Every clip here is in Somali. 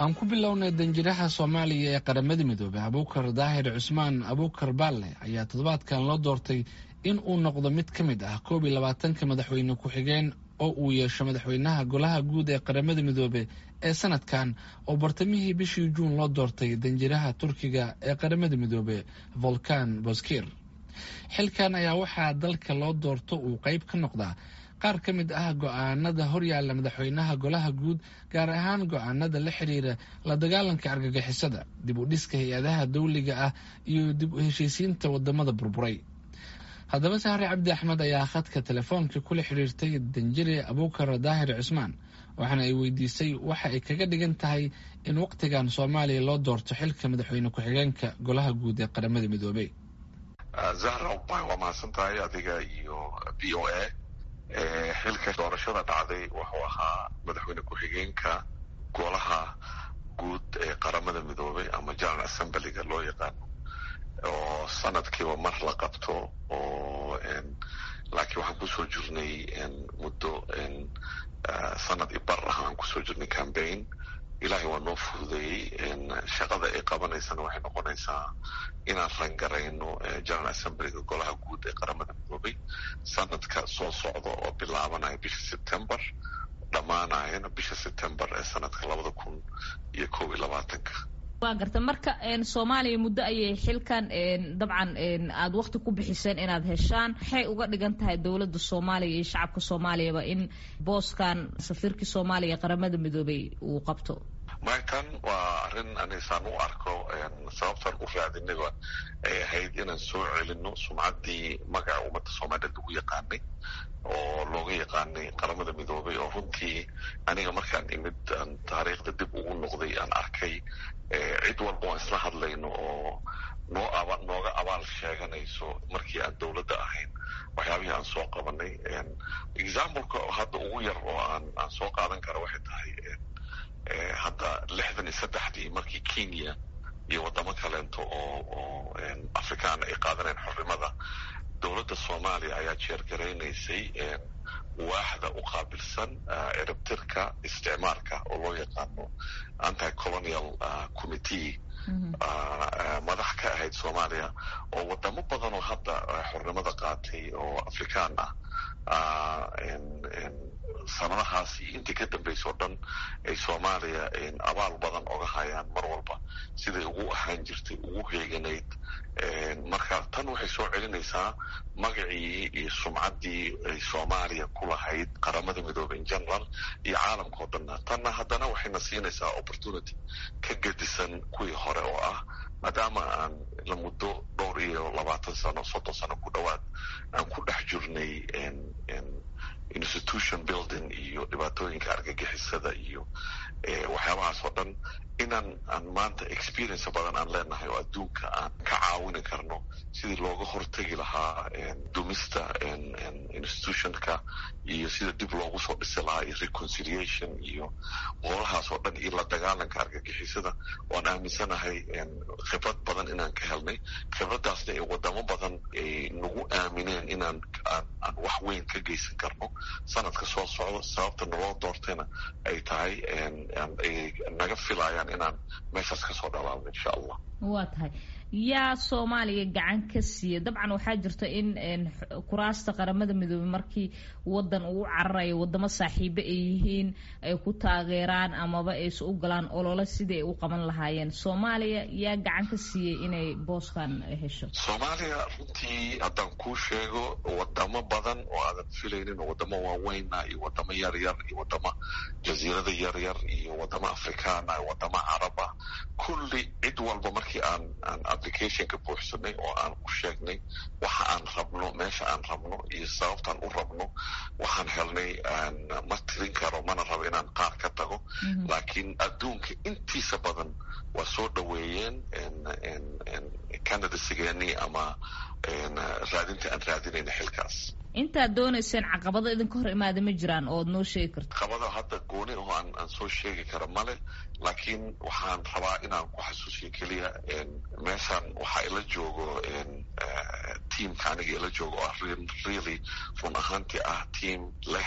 aan ku bilownay danjiraha Soomaaliya ee qaramada midoobay Abuukar Daahir Cusmaan Abuukar Baalle ayaa toddobaadkan loo doortay in uu noqdo mid ka mid ah 22 madaxweyne ku-xigeen oo uu yeesho madaxweynaha golaha guud ee qaramada midoobay ee sanadkan oo bartamihii bishii Juun loo doortay danjiraha Turkiga ee qaramada midoobay Volkan Bozkir. Xilkan ayaa waxaa dalka loo doorto uu qayb ka noqdaa qaar ka mid ah go'aanada horyaalla madaxweynaha golaha guud, gaar ahaan go'aanada la xiriira la dagaalanka argagixisada, dib u dhiska hay-adaha dawliga ah iyo dib u heshiisiinta wadamada burburay. Haddaba Sahre Cabdi Axmed ayaa khadka telefoonka kula xiriirtay danjire Abuukar Daahir Cusmaan, waxaana ay weydiisay waxa ay kaga dhigan tahay in waqtigan Soomaaliya loo doorto xilka madaxweyne ku-xigeenka golaha guud ee qaramada midoobay. Zahra, waa mahadsantahay adiga iyo VOA. Xilka doorashada dhacday wuxuu ahaa madaxweyne ku-xigeenka golaha guud ee qaramada midoobay ama General Assembly-ga loo yaqaano, oo sanadkiiba mar la qabto. Laakiin waxaan kusoo jirnay muddo sanad iyo bar ah aan kusoo jirnay campaign. Ilaahay waa noo fududeeyey. Shaqada ay qabanaysana waxay noqonaysaa inaan rangarayno General Assembly-ga golaha guud ee qaramada midoobay sanadka soo socda oo bilaabanaya bisha September, dhammaanayana bisha September ee sanadka 2021. waa garta marka Soomaaliya muddo ayay xilkan dabcan aad waqti ku bixiseen inaad heshaan. waxay uga dhigan tahay dawladda Soomaaliya iyo shacabka Soomaaliyaba in booskan safiirka Soomaaliya qaramada midoobay uu qabto? Markan waa arrin anisaan u arko sababtan u raadinayba ay ahayd inaan soo celino sumcaddii magaca ummadda Soomaaliyeed lagu yaqaanay oo looga yaqaanay qaramada midoobay, oo runtii aniga markaan imid taariikhda dib ugu noqday aan arkay cid walba waan isla hadlayno oo nooga abaal sheeganayso markii aan dawladda ahayn waxyaabihii aan soo qabanay. Exampleka hadda ugu yar oo aan soo qaadan kara waxay tahay hadda 63dii markii Kenya iyo wadamo kaleento oo Afrikaan ay qaadaneen xornimada, dawladda Soomaaliya ayaa jeergaraynaysay waaxda u qaabilsan ciribtirka isticmaalka oo loo yaqaano Anti-Colonial Committee. madax ka ahayd Soomaaliya oo wadamo badan oo hadda xornimada qaatay oo Afrikaan ah sanadahaasi intii ka dambaysa oo dhan ay Soomaaliya abaal badan oga hayaan mar walba siday ugu ahaan jirtay, ugu heeganayd. Marka tan waxay soo celinaysaa magacii iyo sumcaddii ay Soomaaliya ku lahayd qaramada midoobay in general iyo caalamka oo dhan. tanna haddana waxayna siinaysaa opportunity ka gedisan kuwii hore oo ah maadaama aan la muddo 20 sano 30 sano ku dhowaad aan ku dhex jirnay institution building iyo dhibaatooyinka argagixisada iyo waxyaabahaas oo dhan, inaan maanta experience badan aan leenahay oo adduunka aan ka caawini karno sidii looga hortegi lahaa dumista institutionka iyo sida dib loogu soo dhisi lahaa iyo reconciliation iyo howlahaas oo dhan iyo la dagaalanka argagixisada. waan aaminsanahay khibrad badan inaan ka helnay, khibraddaasna ee wadamo badan ay nagu aamineen inaan wax weyn ka geysan karno sanadka soo socda. sababta naloo doortayna ay tahay ay naga filayaan inaan meeshaas kasoo dhalaabno insha Allah. waa tahay yaa Soomaaliya gacan ka siiya? dabcan waxaa jirta in kuraasta qaramada midoobay markii wadan uu cararayo wadamo saaxiibo ay yihiin ay ku taageeraan amaba ay u galaan olole sidii ay u qaban lahaayeen. Soomaaliya yaa gacan ka siiyay inay booskan hesho? Soomaaliya runtii haddaan kuu sheego wadamo badan oo aadan filaynin, wadamo waaweyna iyo wadamo yaryar iyo wadamo jasiirada yaryar iyo wadamo Afrikaana iyo wadamo Caraba, kulli cid walba markii aan applicationka buuxsanay oo aan u sheegnay waxa aan rabno, meesha aan rabno iyo sababtaan u rabno, waxaan helnay. ma tirin karo, mana rabo inaan qaar ka tago, laakiin adduunka intiisa badan waa soo dhaweeyeen candidacygeeni ama raadinta aan raadinayna xilkaas. intaad doonayseen caqabado idinka hor imaada ma jiraan ood noo sheegi karto? caqabado hadda gooni oo aan soo sheegi karo male, laakiin waxaan rabaa inaan ku xasuusiyo keliya meeshaan waxaa ila joogo teamka aniga ila joogo oo really run ahaantii ah team leh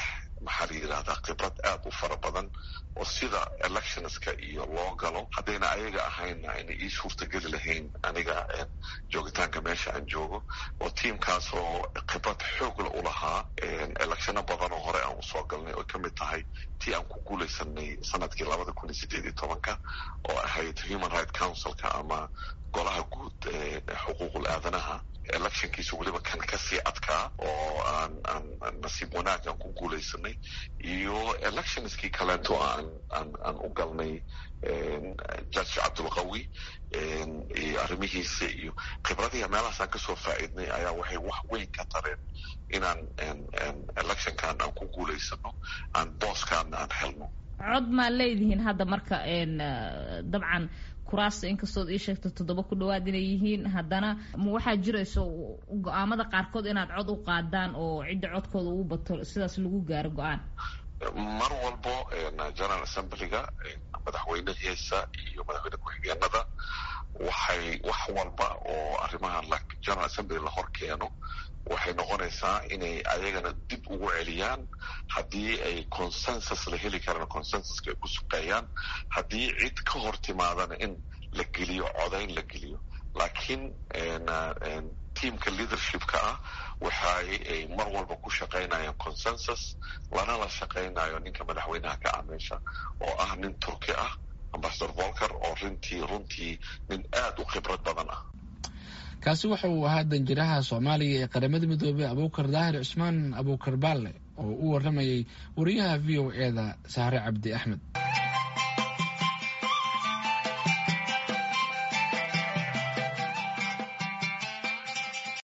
maxaa la yidhahdaa khibrad aad u fara badan oo sida electionska iyo loo galo haddayna ayaga ahayna ayna ii suurtageli lahayn aniga joogitaanka meesha aan joogo oo tiimkaas oo khibrad xoogla u lahaa electiono badan oo hore aan usoo galnay oo kamid tahay tii aan ku guulaysanay sanadkii 2018 oo ahayd Human Rights Councilka ama golaha guud xuquuqul aadanaha electionkiisa weliba kan kasii adkaa oo aan nasiib wanaag aan ku guulaysanay iyo electionskii kaleento aan u galnay judge cabdulqawi iyo arrimihiisa iyo khibradihi meelahaasaan kasoo faa'iidnay ayaa waxay wax weyn ka tareen inaan electionkan aan ku guulaysano aan booskaana aan helno. cod maa leedihiin hadda marka dabcan kuraasta inkastood ii sheegto 7 ku dhawaad inay yihiin haddana ma waxaa jirayso go-aamada qaarkood inaad cod u qaadaan oo cidda codkooda ugu bato sidaas lagu gaaro go-aan? mar walbo general assemblyga madaxweynahiisa iyo madaxweyne ku-xigeenada waxay wax walba oo arrimaha general assembly la hor keeno waxay noqonaysaa inay ayagana dib ugu celiyaan haddii ay consensus la heli karaan consensuska ay ku suqeeyaan haddii cid ka hor timaadana in la geliyo codayn la geliyo laakiin tiamka leadershipka ah waxay ay mar walba ku shaqaynayaan consensus lana la shaqaynayo ninka madaxweynaha ka meesha oo ah nin turki ah ambassador Volker oo runtii nin aad u khibrad badan ah. kaasi waxa uu ahaa danjiraha Soomaaliya ee qaramada midoobay Abuukar Daahir Cusmaan Abuukar Baalle oo u waramayay wariyaha VOA-da Sahre Cabdi Axmed.